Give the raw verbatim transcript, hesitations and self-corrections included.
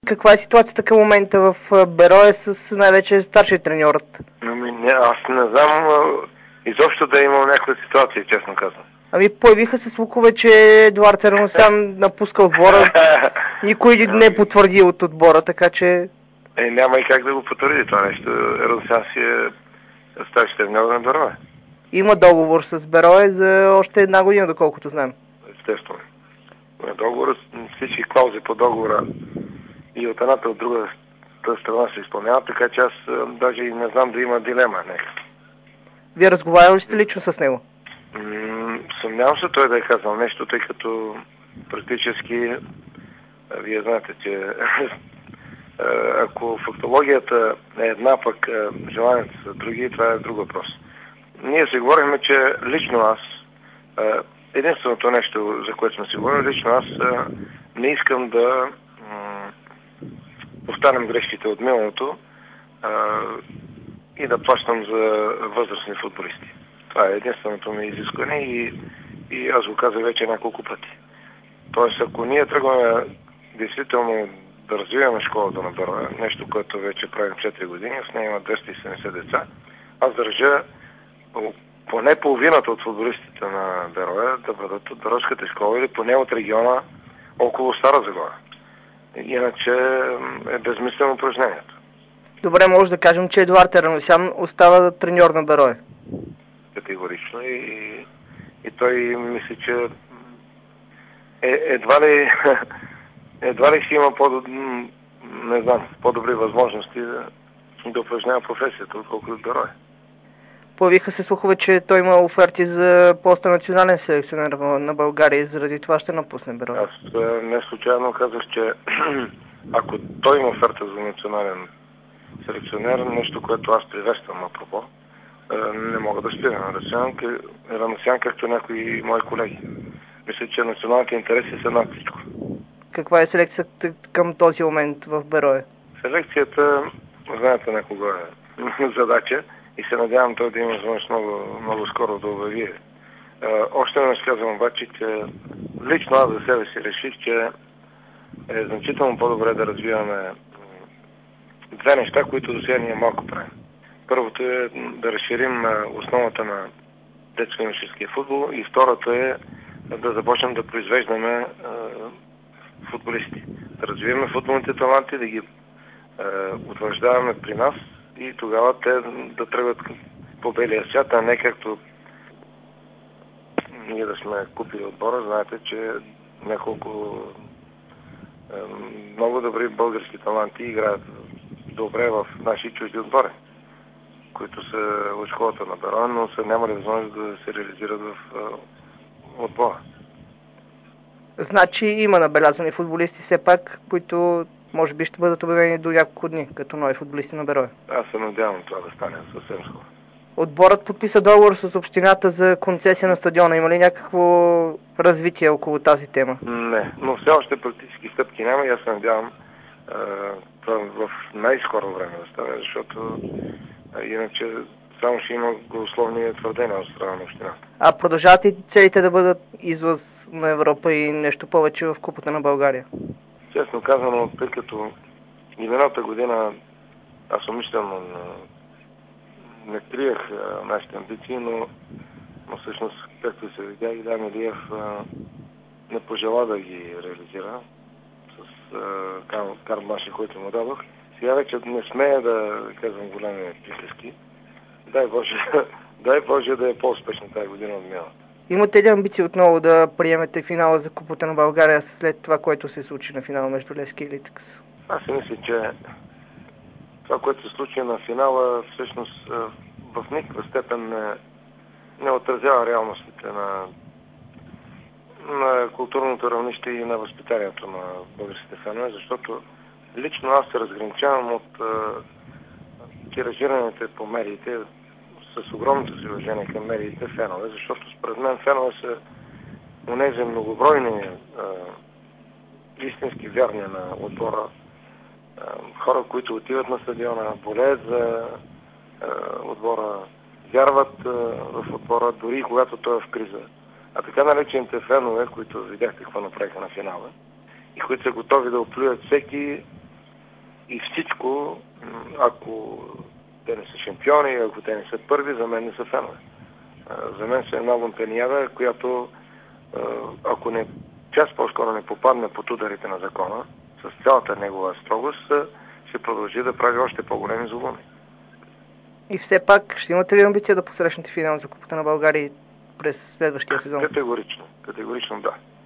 Каква е ситуацията към момента в Берое с най-вече старшия треньорът? Ами не, аз не знам изобщо да е имал някаква ситуация, честно казвам. Ами появиха се слухове, че Едуард Ераносян напуска отбора. Никой не е потвърдил от отбора, така че... Е, няма и как да го потвърди това нещо. Ераносян си е старши треньор на Берое. Има договор с Берое за още една година, доколкото знам. Естествено. Договор, всички клаузи по договора и от едната от друга страна се изпълняват, така че аз даже и не знам да има дилема. Не. Вие разговаряли сте лично с него? М- съмнявам се той да е казал нещо, тъй като практически вие знаете, че ако фактологията е една, пък желанието са други, това е друг въпрос. Ние си говорихме, че лично аз, единственото нещо, за което сме си говорили, лично аз не искам да повтарям грешките от миналото и да плащам за възрастни футболисти. Това е единственото ми изискване и, и аз го казах вече няколко пъти. Тоест, ако ние тръгваме действително да развиваме школата на Берое, нещо, което вече правим четири години, с нея има двеста и седемдесет деца, аз държа поне половината от футболистите на Берое да бъдат от Беройската школа или поне от региона около Стара Загора. Иначе е безмислено упражнението. Добре, може да кажем, че Едуард Ераносян остава треньор на Берое. Категорично и, и той мисли, че е, едва ли едва ли ще има по, не знам, по-добри възможности да, да упражнява професията, отколкото от Берое. Появиха се слухове, че той има оферти за поста национален селекционер на България и заради това ще напусне Берое. Аз не случайно казах, че ако той има оферта за национален селекционер, нещо, което аз приветствам апропо, не мога да спира на Ераносян, както някои мои колеги. Мисля, че националните интереси са над всичко. Каква е селекцията към този момент в Берое? Селекцията, знаете на кого е задача и се надявам той да има възможност много, много скоро да обяви. Още не казвам обаче, че лично аз за себе си реших, че е значително по-добре да развиваме две неща, които до сега ние малко правим. Първото е да разширим основата на детско-юношеския футбол и второто е да започнем да произвеждаме футболисти. Да развиваме футболните таланти, да ги е, утвърждаваме при нас и тогава те да тръгват по белия свят, а не както ние да сме купили отбора. Знаете, че няколко е, много добри български таланти играят добре в наши чужди отбори, които са от школата на Берое, но са нямали възможност да се реализират в е, отбора. Значи има набелязани футболисти все пак, които може би ще бъдат обявени до няколко дни, като нови футболисти на Берое. Аз се надявам това да стане съвсем скоро. Отборът подписа договор с общината за концесия на стадиона. Има ли някакво развитие около тази тема? Не, но все още практически стъпки няма и аз се надявам е, това в най-скоро време да стане, защото е, иначе само ще има голословни твърдения от страна на общината. А продължават и целите да бъдат излъз на Европа и нещо повече в Купата на България? Честно казано, тъй като и миналата година аз умишлено не криех нашите амбиции, но, но всъщност, както се видя, Илян Илиев не пожела да ги реализира с Карл, Карл Маши, който му дадох. Сега вече не смея да казвам големи приказки. Дай Боже, дай Боже да е по-успешна тази година от миналата. Имате ли амбиции отново да приемете финала за Купата на България след това, което се случи на финала между Левски и Литекс? Аз си мисля, че това, което се случи на финала, всъщност в никаква степен не, не отразява реалностите на, на културното равнище и на възпитанието на българските фенове, защото лично аз се разграничавам от тиражираните по медиите с огромното си уважение към медиите фенове, защото според мен фенове са онези многобройни а, истински вярни на отбора, а, хора, които отиват на стадиона, болеят за а, отбора, вярват а, в отбора, дори когато той е в криза. А така наречените фенове, които видяхте какво направиха на финала и които са готови да оплюят всеки и всичко, ако те не са шампиони, ако те не са първи, за мен не са фенове. За мен са една лъмпениада, която, ако не, част по-скоро не попадне под ударите на закона, с цялата негова строгост, ще продължи да прави още по-големи злоуми. И все пак, ще имате ли амбиция да посрещнете финал за Купата на България през следващия сезон? Категорично, категорично да.